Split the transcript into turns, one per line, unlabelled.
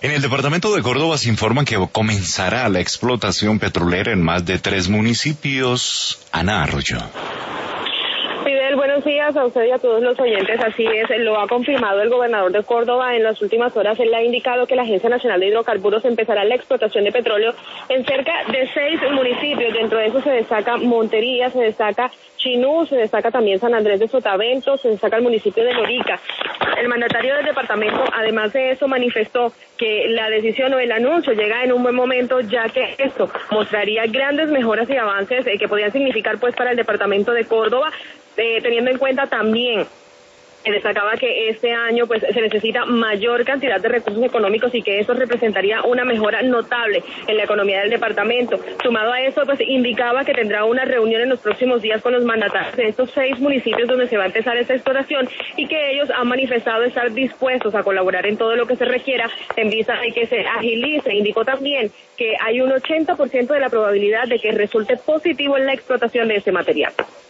En el departamento de Córdoba se informa que comenzará la explotación petrolera en más de 3 municipios. Ana Arroyo.
Fidel, buenos días a usted y a todos los oyentes. Así es, lo ha confirmado el gobernador de Córdoba en las últimas horas. Él ha indicado que la Agencia Nacional de Hidrocarburos empezará la explotación de petróleo en cerca de 6 municipios. Dentro de eso se destaca Montería, se destaca Chinú, se destaca también San Andrés de Sotavento, se destaca el municipio de Lorica. El mandatario del departamento, además de eso, manifestó que la decisión o el anuncio llega en un buen momento, ya que esto mostraría grandes mejoras y avances que podrían significar pues para el departamento de Córdoba, teniendo en cuenta también destacaba que este año pues se necesita mayor cantidad de recursos económicos y que eso representaría una mejora notable en la economía del departamento. Sumado a eso, pues indicaba que tendrá una reunión en los próximos días con los mandatarios de estos 6 municipios donde se va a empezar esta exploración y que ellos han manifestado estar dispuestos a colaborar en todo lo que se requiera en vista de que se agilice. Indicó también que hay un 80% de la probabilidad de que resulte positivo en la explotación de este material.